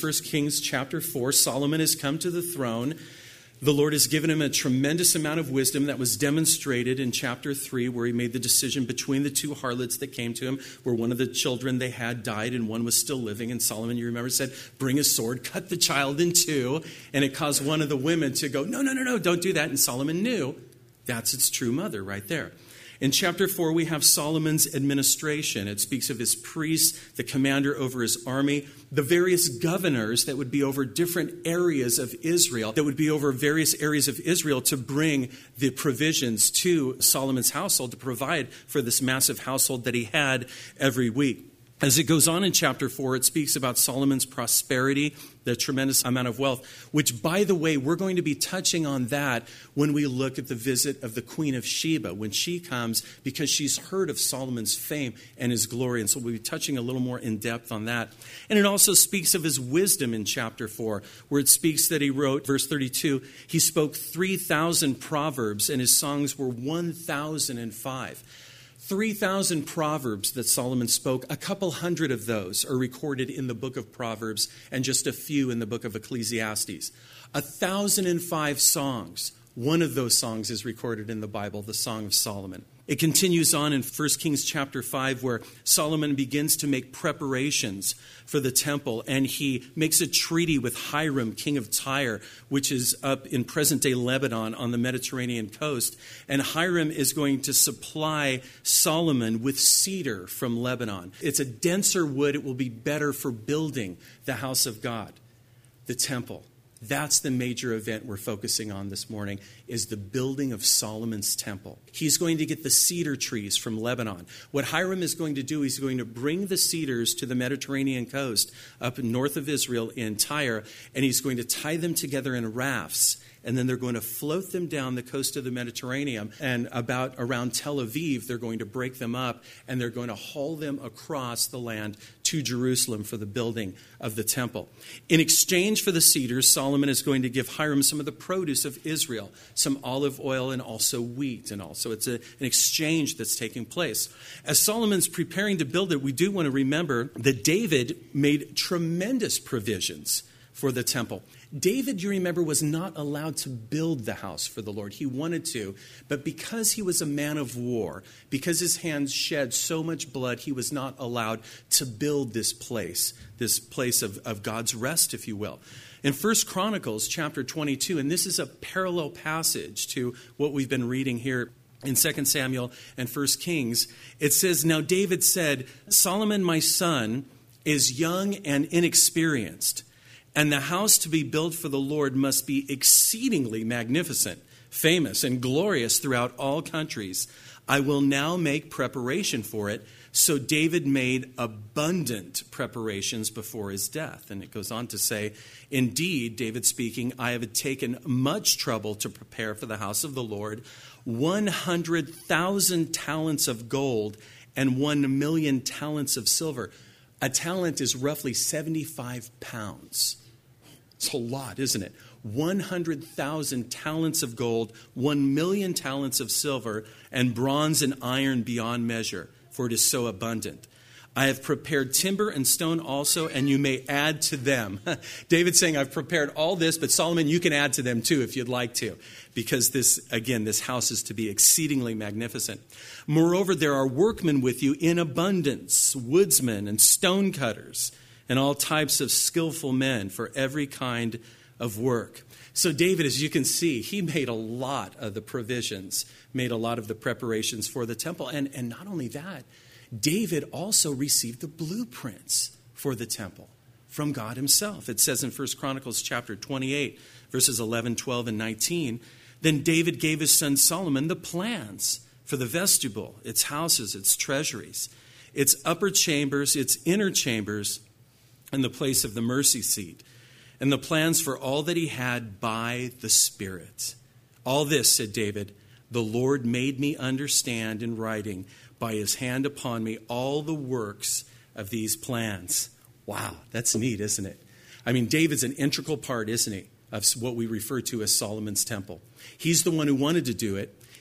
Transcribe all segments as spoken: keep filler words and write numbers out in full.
First Kings chapter four. Solomon has come to the throne. The Lord has given him a tremendous amount of wisdom that was demonstrated in chapter three, where he made the decision between the two harlots that came to him, where one of the children they had died and one was still living. And Solomon, you remember, said, bring a sword, cut the child in two. And it caused one of the women to go, no, no, no, no, don't do that. And Solomon knew that's its true mother right there. In chapter four, we have Solomon's administration. It speaks of his priests, the commander over his army, the various governors that would be over different areas of Israel, that would be over various areas of Israel to bring the provisions to Solomon's household, to provide for this massive household that he had every week. As it goes on in chapter four, it speaks about Solomon's prosperity, the tremendous amount of wealth, which, by the way, we're going to be touching on that when we look at the visit of the Queen of Sheba, when she comes, because she's heard of Solomon's fame and his glory. And so we'll be touching a little more in depth on that. And it also speaks of his wisdom in chapter four, where it speaks that he wrote, verse thirty-two, he spoke three thousand proverbs, and his songs were one thousand five. three thousand proverbs that Solomon spoke. A couple hundred of those are recorded in the book of Proverbs and just a few in the book of Ecclesiastes. one thousand five songs. One of those songs is recorded in the Bible, the Song of Solomon. It continues on in First Kings chapter five, where Solomon begins to make preparations for the temple, and he makes a treaty with Hiram, king of Tyre, which is up in present-day Lebanon on the Mediterranean coast. And Hiram is going to supply Solomon with cedar from Lebanon. It's a denser wood. It will be better for building the house of God, the temple. That's the major event we're focusing on this morning, is the building of Solomon's temple. He's going to get the cedar trees from Lebanon. What Hiram is going to do, he's going to bring the cedars to the Mediterranean coast up north of Israel in Tyre, and he's going to tie them together in rafts. And then they're going to float them down the coast of the Mediterranean. And about around Tel Aviv, they're going to break them up, and they're going to haul them across the land to Jerusalem for the building of the temple. In exchange for the cedars, Solomon is going to give Hiram some of the produce of Israel, some olive oil and also wheat. And also it's a, an exchange that's taking place. As Solomon's preparing to build it, we do want to remember that David made tremendous provisions for the temple. David, you remember, was not allowed to build the house for the Lord. He wanted to, but because he was a man of war, because his hands shed so much blood, he was not allowed to build this place, this place of, of God's rest, if you will. In First Chronicles chapter twenty-two, and this is a parallel passage to what we've been reading here in Second Samuel and First Kings, it says, now David said, Solomon, my son, is young and inexperienced, and the house to be built for the Lord must be exceedingly magnificent, famous, and glorious throughout all countries. I will now make preparation for it. So David made abundant preparations before his death. And it goes on to say, indeed, David speaking, I have taken much trouble to prepare for the house of the Lord, one hundred thousand talents of gold and one million talents of silver. A talent is roughly seventy-five pounds. It's a lot, isn't it? one hundred thousand talents of gold, one million talents of silver, and bronze and iron beyond measure, for it is so abundant. I have prepared timber and stone also, and you may add to them. David's saying, I've prepared all this, but Solomon, you can add to them too if you'd like to, because this, again, this house is to be exceedingly magnificent. Moreover, there are workmen with you in abundance, woodsmen and stone cutters, and all types of skillful men for every kind of work. So David, as you can see, he made a lot of the provisions, made a lot of the preparations for the temple. And, and not only that, David also received the blueprints for the temple from God himself. It says in First Chronicles chapter twenty-eight, verses eleven, twelve, and nineteen, then David gave his son Solomon the plans for the vestibule, its houses, its treasuries, its upper chambers, its inner chambers, and the place of the mercy seat, and the plans for all that he had by the Spirit. All this, said David, the Lord made me understand in writing by his hand upon me all the works of these plans. Wow, that's neat, isn't it? I mean, David's an integral part, isn't he, of what we refer to as Solomon's temple. He's the one who wanted to do it.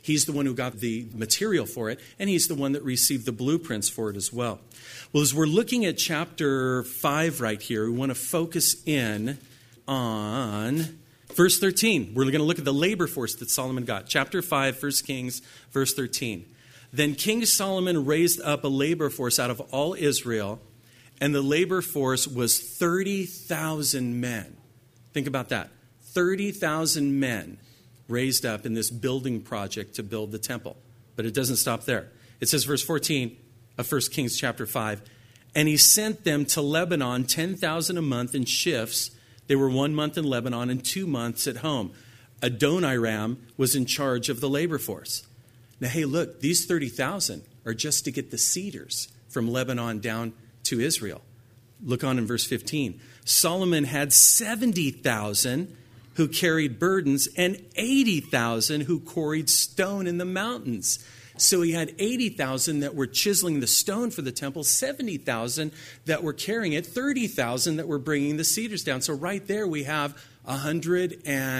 He's the one who got the material for it, and he's the one that received the blueprints for it as well. Well, as we're looking at chapter five right here, we want to focus in on verse thirteen. We're going to look at the labor force that Solomon got. Chapter five, First Kings, verse thirteen. Then King Solomon raised up a labor force out of all Israel, and the labor force was thirty thousand men. Think about that. thirty thousand men raised up in this building project to build the temple. But it doesn't stop there. It says, verse fourteen of First Kings chapter five, and he sent them to Lebanon, ten thousand a month in shifts. They were one month in Lebanon and two months at home. Adoniram was in charge of the labor force. Now, hey, look, these thirty thousand are just to get the cedars from Lebanon down to Israel. Look on in verse fifteen. Solomon had seventy thousand who carried burdens and eighty thousand who quarried stone in the mountains. So he had eighty thousand that were chiseling the stone for the temple, seventy thousand that were carrying it, thirty thousand that were bringing the cedars down. So right there we have one hundred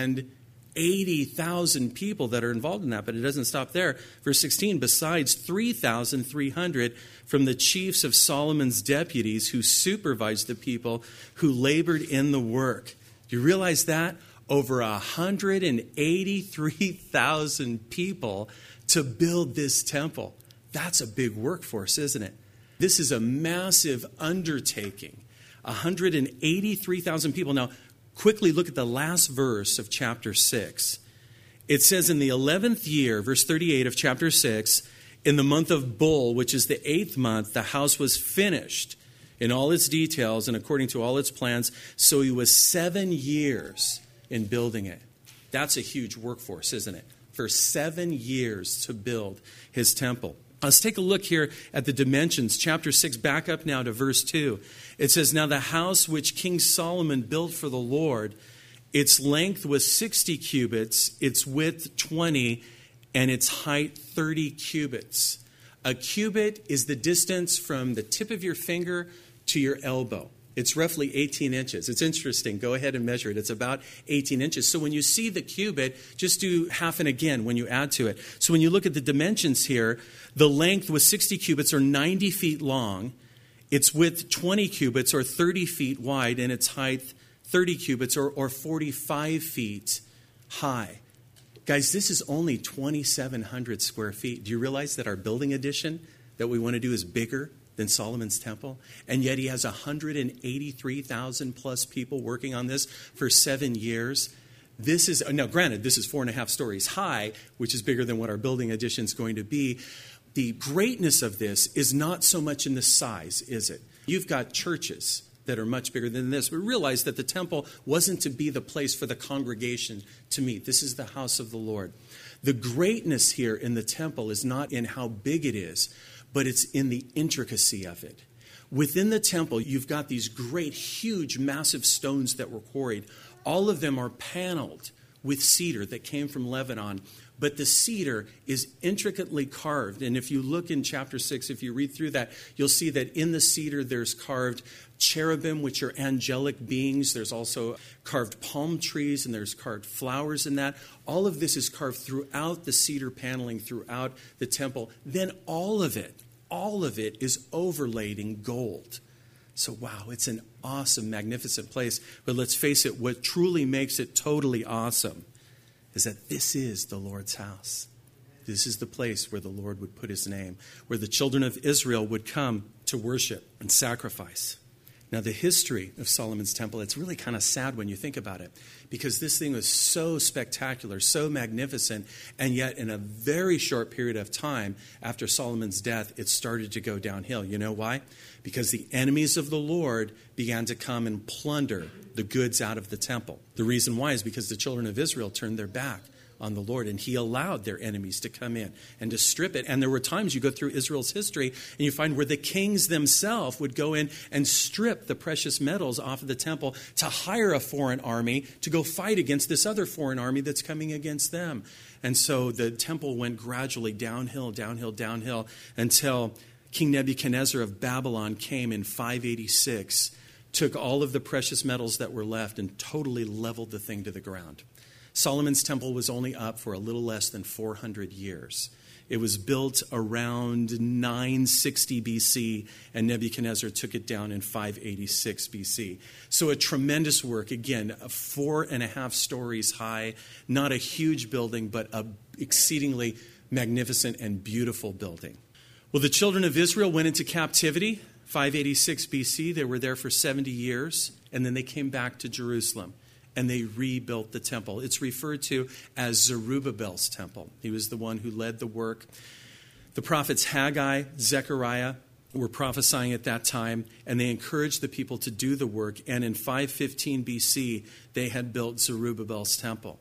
eighty thousand people that are involved in that, but it doesn't stop there. Verse sixteen, besides three thousand three hundred from the chiefs of Solomon's deputies who supervised the people who labored in the work. Do you realize that? Over one hundred eighty-three thousand people to build this temple. That's a big workforce, isn't it? This is a massive undertaking. one hundred eighty-three thousand people. Now, quickly look at the last verse of chapter six. It says in the eleventh year, verse thirty-eight of chapter six, in the month of Bul, which is the eighth month, the house was finished in all its details and according to all its plans. So he was seven years in building it. That's a huge workforce, isn't it? For seven years to build his temple. Let's take a look here at the dimensions. Chapter six, back up now to verse two. It says, now the house which King Solomon built for the Lord, its length was sixty cubits, its width twenty, and its height thirty cubits. A cubit is the distance from the tip of your finger to your elbow. It's roughly eighteen inches. It's interesting. Go ahead and measure it. It's about eighteen inches. So when you see the cubit, just do half and again when you add to it. So when you look at the dimensions here, the length was sixty cubits or ninety feet long. Its width twenty cubits or thirty feet wide, and its height thirty cubits or, or forty-five feet high. Guys, this is only twenty-seven hundred square feet. Do you realize that our building addition that we want to do is bigger than Solomon's temple? And yet he has one hundred eighty-three thousand plus people working on this for seven years. This is, now granted, this is four and a half stories high, which is bigger than what our building addition is going to be. The greatness of this is not so much in the size, is it? You've got churches that are much bigger than this. But realize that the temple wasn't to be the place for the congregation to meet. This is the house of the Lord. The greatness here in the temple is not in how big it is, but it's in the intricacy of it. Within the temple, you've got these great, huge, massive stones that were quarried. All of them are paneled with cedar that came from Lebanon. But the cedar is intricately carved. And if you look in chapter six, if you read through that, you'll see that in the cedar there's carved cherubim, which are angelic beings. There's also carved palm trees, and there's carved flowers in that. All of this is carved throughout the cedar paneling, throughout the temple. Then all of it, all of it is overlaid in gold. So, wow, it's an awesome, magnificent place. But let's face it, what truly makes it totally awesome is that this is the Lord's house. This is the place where the Lord would put his name, where the children of Israel would come to worship and sacrifice. Now, the history of Solomon's temple, it's really kind of sad when you think about it, because this thing was so spectacular, so magnificent, and yet in a very short period of time after Solomon's death, it started to go downhill. You know why? Because the enemies of the Lord began to come and plunder the goods out of the temple. The reason why is because the children of Israel turned their back on the Lord, and he allowed their enemies to come in and to strip it. And there were times you go through Israel's history and you find where the kings themselves would go in and strip the precious metals off of the temple to hire a foreign army to go fight against this other foreign army that's coming against them. And so the temple went gradually downhill, downhill, downhill until King Nebuchadnezzar of Babylon came in five eighty-six, took all of the precious metals that were left and totally leveled the thing to the ground. Solomon's temple was only up for a little less than four hundred years. It was built around nine sixty B C, and Nebuchadnezzar took it down in five eighty-six B C. So a tremendous work. Again, four and a half stories high, not a huge building, but an exceedingly magnificent and beautiful building. Well, the children of Israel went into captivity, five eighty-six B C. They were there for seventy years, and then they came back to Jerusalem. And they rebuilt the temple. It's referred to as Zerubbabel's temple. He was the one who led the work. The prophets Haggai, Zechariah were prophesying at that time, and they encouraged the people to do the work. And in five fifteen B C, they had built Zerubbabel's temple.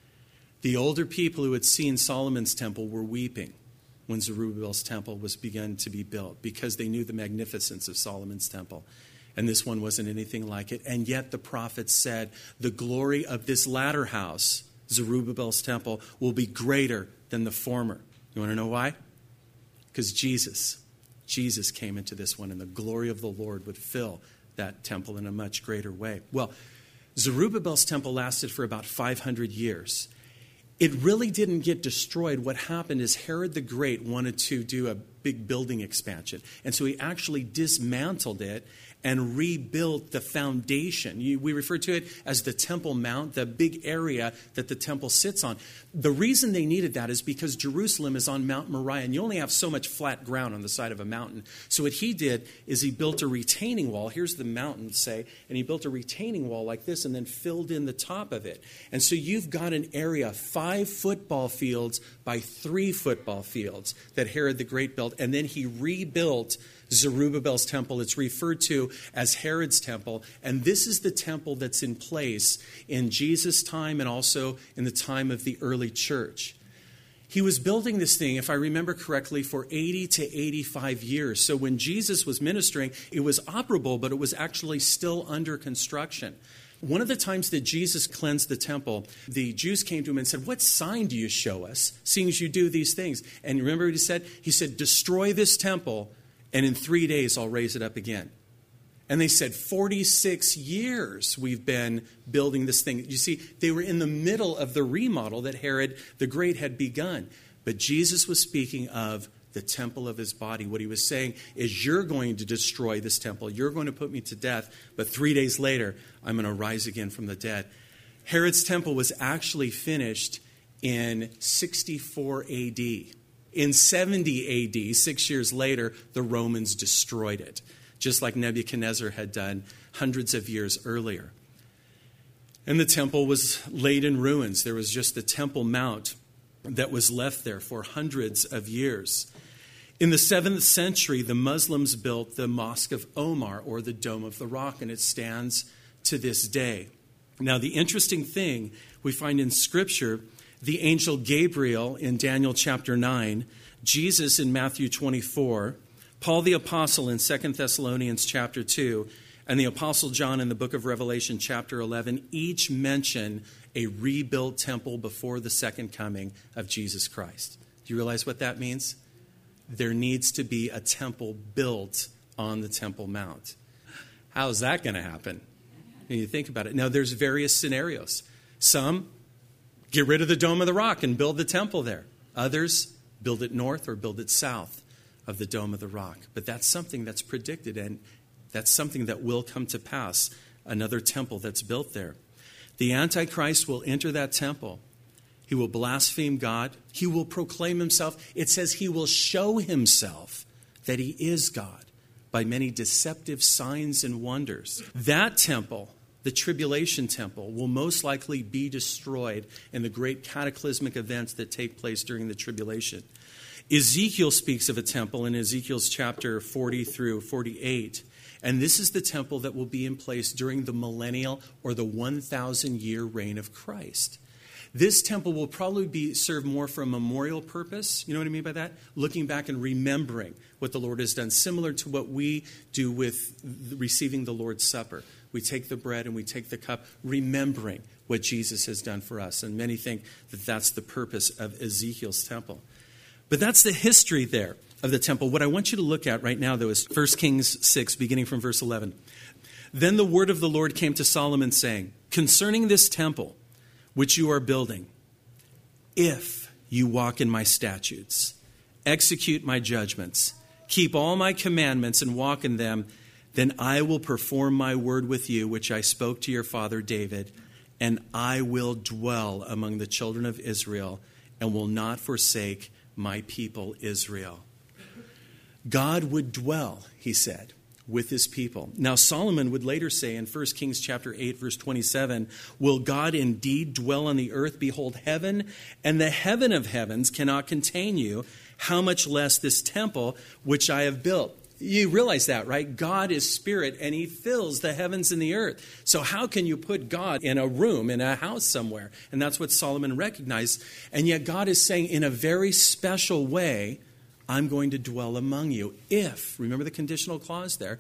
The older people who had seen Solomon's temple were weeping when Zerubbabel's temple was begun to be built, because they knew the magnificence of Solomon's temple. And this one wasn't anything like it. And yet the prophets said, the glory of this latter house, Zerubbabel's temple, will be greater than the former. You want to know why? Because Jesus, Jesus came into this one, and the glory of the Lord would fill that temple in a much greater way. Well, Zerubbabel's temple lasted for about five hundred years. It really didn't get destroyed. What happened is Herod the Great wanted to do a big building expansion. And so he actually dismantled it and rebuilt the foundation. You, we refer to it as the Temple Mount, the big area that the temple sits on. The reason they needed that is because Jerusalem is on Mount Moriah, and you only have so much flat ground on the side of a mountain. So what he did is he built a retaining wall. Here's the mountain, say, and he built a retaining wall like this and then filled in the top of it. And so you've got an area, five football fields by three football fields that Herod the Great built, and then he rebuilt Zerubbabel's temple. It's referred to as Herod's temple, and this is the temple that's in place in Jesus' time and also in the time of the early church. He was building this thing, if I remember correctly, for eighty to eighty-five years. So when Jesus was ministering, it was operable, but it was actually still under construction. One of the times that Jesus cleansed the temple, the Jews came to him and said, "What sign do you show us, seeing as you do these things?" And remember what he said? He said, "Destroy this temple, and in three days I'll raise it up again." And they said, forty-six years we've been building this thing. You see, they were in the middle of the remodel that Herod the Great had begun. But Jesus was speaking of the temple of his body. What he was saying is, you're going to destroy this temple. You're going to put me to death. But three days later, I'm going to rise again from the dead. Herod's temple was actually finished in sixty-four A D. In seventy A D, six years later, the Romans destroyed it, just like Nebuchadnezzar had done hundreds of years earlier. And the temple was laid in ruins. There was just the Temple Mount that was left there for hundreds of years. In the seventh century, the Muslims built the Mosque of Omar, or the Dome of the Rock, and it stands to this day. Now, the interesting thing we find in Scripture, the angel Gabriel in Daniel chapter nine, Jesus in Matthew twenty-four, Paul the Apostle in Second Thessalonians chapter two, and the Apostle John in the book of Revelation chapter eleven each mention a rebuilt temple before the second coming of Jesus Christ. Do you realize what that means? There needs to be a temple built on the Temple Mount. How's that going to happen? When you think about it. Now, there's various scenarios. Some get rid of the Dome of the Rock and build the temple there. Others build it north or build it south of the Dome of the Rock. But that's something that's predicted, and that's something that will come to pass, another temple that's built there. The Antichrist will enter that temple. He will blaspheme God. He will proclaim himself. It says he will show himself that he is God by many deceptive signs and wonders. That temple, the tribulation temple, will most likely be destroyed in the great cataclysmic events that take place during the tribulation. Ezekiel speaks of a temple in Ezekiel's chapter forty through forty-eight. And this is the temple that will be in place during the millennial or the one thousand year reign of Christ. This temple will probably be served more for a memorial purpose. You know what I mean by that? Looking back and remembering what the Lord has done, similar to what we do with receiving the Lord's Supper. We take the bread and we take the cup, remembering what Jesus has done for us. And many think that that's the purpose of Ezekiel's temple. But that's the history there of the temple. What I want you to look at right now, though, is First Kings six, beginning from verse eleven. Then the word of the Lord came to Solomon, saying, "Concerning this temple, which you are building, if you walk in my statutes, execute my judgments, keep all my commandments and walk in them, then I will perform my word with you, which I spoke to your father David, and I will dwell among the children of Israel and will not forsake my people Israel. God would dwell, he said, with his people. Now Solomon would later say in First Kings chapter eight, verse twenty-seven, will God indeed dwell on the earth? Behold, heaven and the heaven of heavens cannot contain you. How much less this temple which I have built? You realize that, right? God is spirit and he fills the heavens and the earth. So how can you put God in a room, in a house somewhere? And that's what Solomon recognized. And yet God is saying in a very special way, I'm going to dwell among you if, remember the conditional clause there,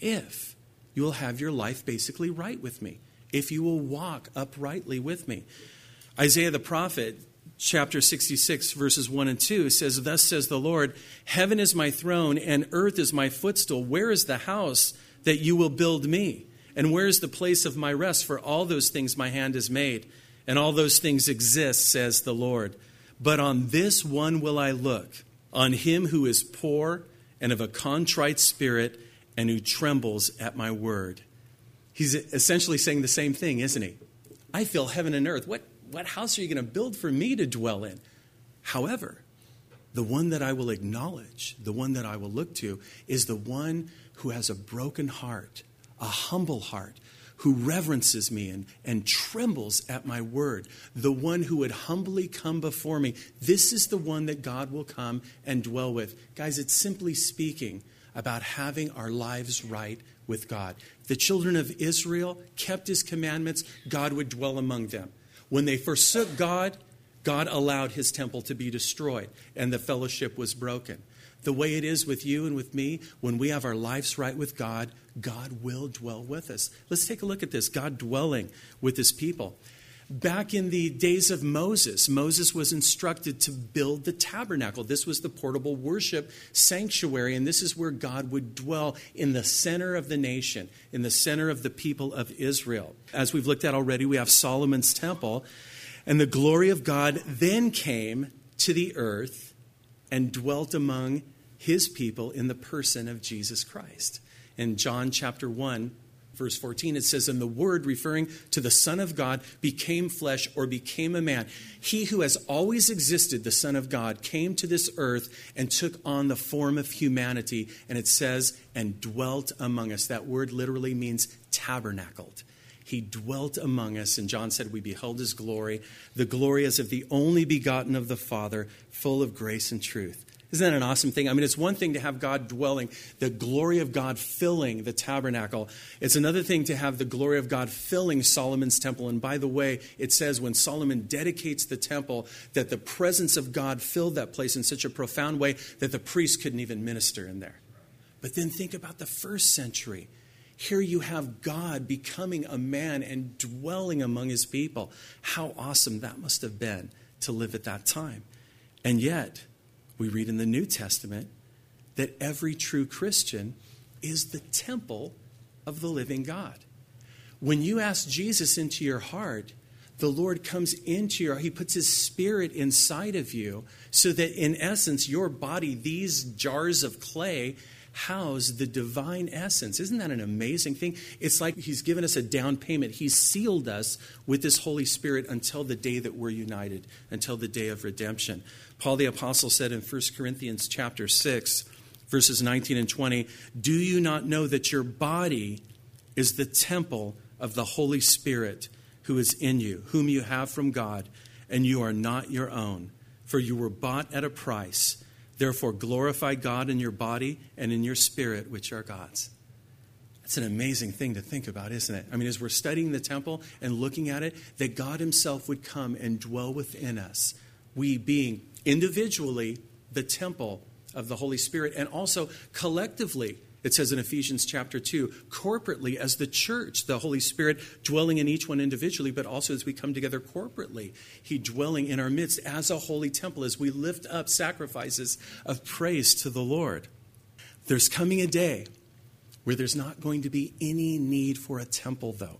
if you will have your life basically right with me, if you will walk uprightly with me. Isaiah the prophet, chapter sixty-six, verses one and two says, thus says the Lord, heaven is my throne and earth is my footstool. Where is the house that you will build me? And where is the place of my rest? For all those things my hand has made, and all those things exist, says the Lord. But on this one will I look, on him who is poor and of a contrite spirit and who trembles at my word. He's essentially saying the same thing, isn't he? I fill heaven and earth. What, what house are you going to build for me to dwell in? However, the one that I will acknowledge, the one that I will look to, is the one who has a broken heart, a humble heart, who reverences me and, and trembles at my word, the one who would humbly come before me. This is the one that God will come and dwell with. Guys, it's simply speaking about having our lives right with God. The children of Israel kept his commandments, God would dwell among them. When they forsook God, God allowed his temple to be destroyed, and the fellowship was broken. The way it is with you and with me, when we have our lives right with God, God will dwell with us. Let's take a look at this, God dwelling with his people. Back in the days of Moses, Moses was instructed to build the tabernacle. This was the portable worship sanctuary, and this is where God would dwell in the center of the nation, in the center of the people of Israel. As we've looked at already, we have Solomon's temple, and the glory of God then came to the earth and dwelt among his people in the person of Jesus Christ. In John chapter one, verse fourteen, it says, and the Word, referring to the Son of God, became flesh or became a man. He who has always existed, the Son of God, came to this earth and took on the form of humanity. And it says, and dwelt among us. That word literally means tabernacled. He dwelt among us, and John said, we beheld his glory, the glory as of the only begotten of the Father, full of grace and truth. Isn't that an awesome thing? I mean, it's one thing to have God dwelling, the glory of God filling the tabernacle. It's another thing to have the glory of God filling Solomon's temple. And by the way, it says when Solomon dedicates the temple, that the presence of God filled that place in such a profound way that the priest couldn't even minister in there. But then think about the first century. Here you have God becoming a man and dwelling among his people. How awesome that must have been to live at that time. And yet, we read in the New Testament that every true Christian is the temple of the living God. When you ask Jesus into your heart, the Lord comes into your heart. He puts his spirit inside of you so that in essence, your body, these jars of clay, house the divine essence. Isn't that an amazing thing? It's like he's given us a down payment. He's sealed us with this Holy Spirit until the day that we're united, until the day of redemption. Paul the Apostle said in First Corinthians chapter six, verses nineteen and twenty, do you not know that your body is the temple of the Holy Spirit who is in you, whom you have from God, and you are not your own, for you were bought at a price. Therefore, glorify God in your body and in your spirit, which are God's. That's an amazing thing to think about, isn't it? I mean, as we're studying the temple and looking at it, that God himself would come and dwell within us. We being individually the temple of the Holy Spirit, and also collectively, it says in Ephesians chapter two, corporately as the church, the Holy Spirit dwelling in each one individually, but also as we come together corporately, he dwelling in our midst as a holy temple, as we lift up sacrifices of praise to the Lord. There's coming a day where there's not going to be any need for a temple, though.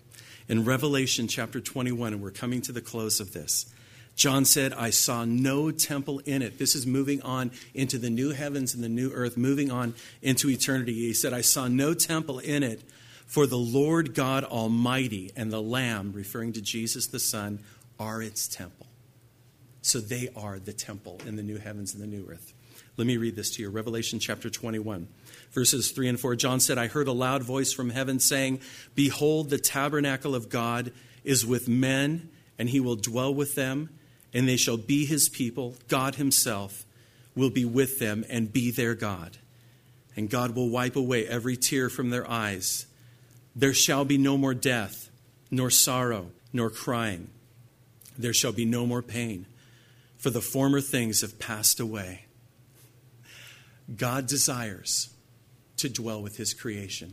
In Revelation chapter twenty-one, and we're coming to the close of this, John said, I saw no temple in it. This is moving on into the new heavens and the new earth, moving on into eternity. He said, I saw no temple in it, for the Lord God Almighty and the Lamb, referring to Jesus the Son, are its temple. So they are the temple in the new heavens and the new earth. Let me read this to you. Revelation chapter twenty-one, verses three and four. John said, I heard a loud voice from heaven saying, behold, the tabernacle of God is with men, and he will dwell with them, and they shall be his people. God himself will be with them and be their God. And God will wipe away every tear from their eyes. There shall be no more death, nor sorrow, nor crying. There shall be no more pain, for the former things have passed away. God desires to dwell with his creation.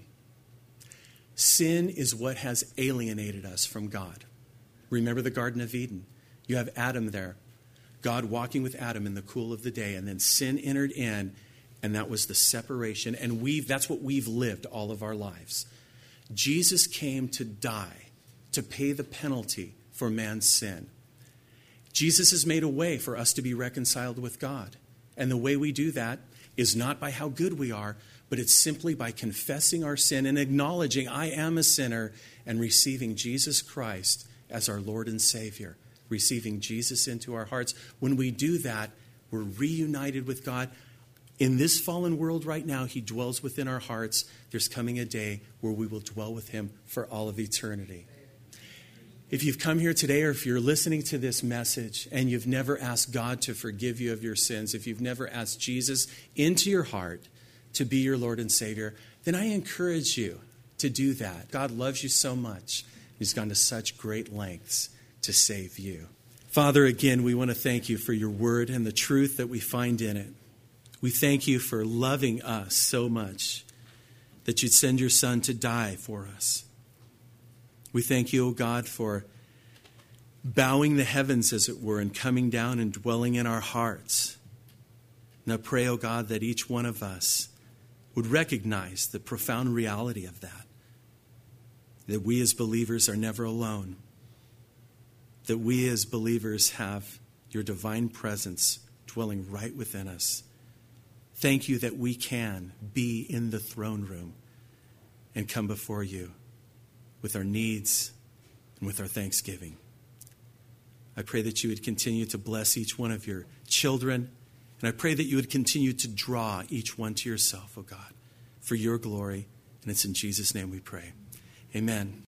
Sin is what has alienated us from God. Remember the Garden of Eden. You have Adam there, God walking with Adam in the cool of the day, and then sin entered in, and that was the separation. And we've that's what we've lived all of our lives. Jesus came to die, to pay the penalty for man's sin. Jesus has made a way for us to be reconciled with God. And the way we do that is not by how good we are, but it's simply by confessing our sin and acknowledging I am a sinner and receiving Jesus Christ as our Lord and Savior. Receiving Jesus into our hearts. When we do that, we're reunited with God. In this fallen world right now, he dwells within our hearts. There's coming a day where we will dwell with him for all of eternity. If you've come here today, or if you're listening to this message and you've never asked God to forgive you of your sins, if you've never asked Jesus into your heart to be your Lord and Savior, then I encourage you to do that. God loves you so much. He's gone to such great lengths to save you. Father, again, we want to thank you for your word and the truth that we find in it. We thank you for loving us so much that you'd send your Son to die for us. We thank you, O God, for bowing the heavens, as it were, and coming down and dwelling in our hearts. And I pray, O God, that each one of us would recognize the profound reality of that, that we as believers are never alone, that we as believers have your divine presence dwelling right within us. Thank you that we can be in the throne room and come before you with our needs and with our thanksgiving. I pray that you would continue to bless each one of your children, and I pray that you would continue to draw each one to yourself, oh God, for your glory. And it's in Jesus' name we pray. Amen.